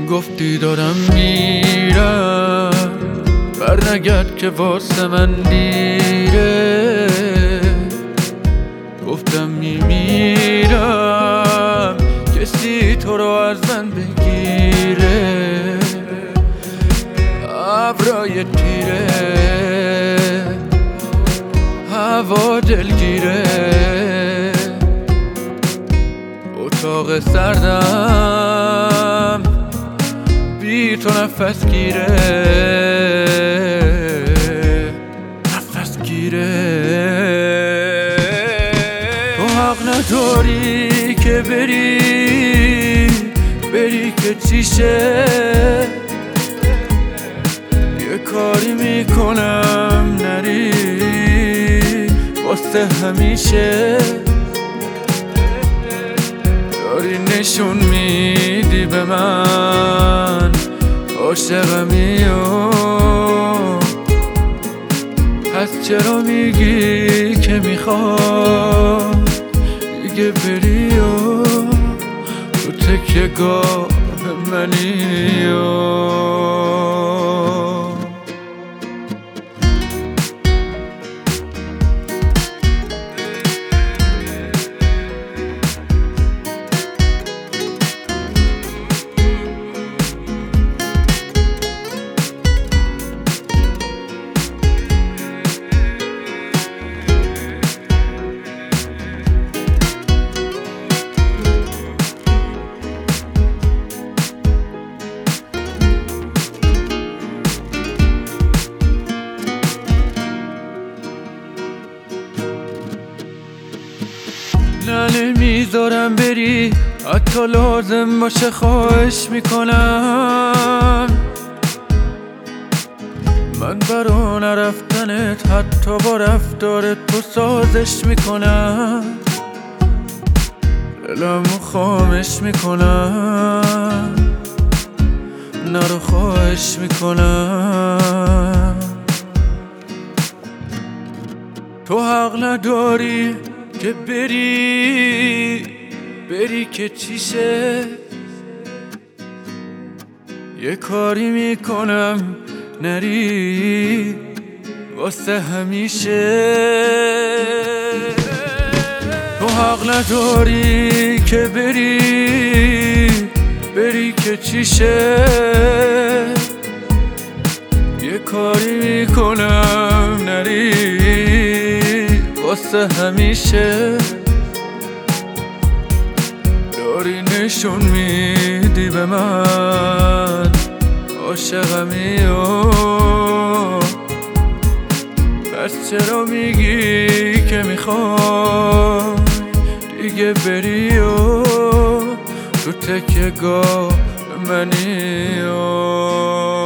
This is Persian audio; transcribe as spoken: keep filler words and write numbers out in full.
گفتی دارم میرم، برنگرد که واسه من دیره. گفتم میمیرم کسی تو رو از من بگیره. ابرای تیره، هوا دلگیره، اتاق سردم بی تو نفس گیره، نفس گیره. تو حق نداری که بری، بری که چیشه. یه کاری میکنم نری واسه همیشه. داری نشون میدی به من عاشقمی و پس چرا میگی که میخوای دیگه بری و تو تکیه گاه منی و نه نمیذارم بری، حتی لازم باشه خواهش میکنم. من برا نرفتنت حتی با رفتار تو سازش میکنم. دلمو خامش میکنم، نرو خواهش میکنم. تو حق نداری که بری، بری که چیشه. یه کاری میکنم نری واسه همیشه. تو حق نداری که بری، بری که چیشه. یه کاری میکنم نری واسه همیشه. داری نشون میدی به من عاشقمی و پس چرا میگی که میخوای دیگه بری و تو تکیه گاه منی و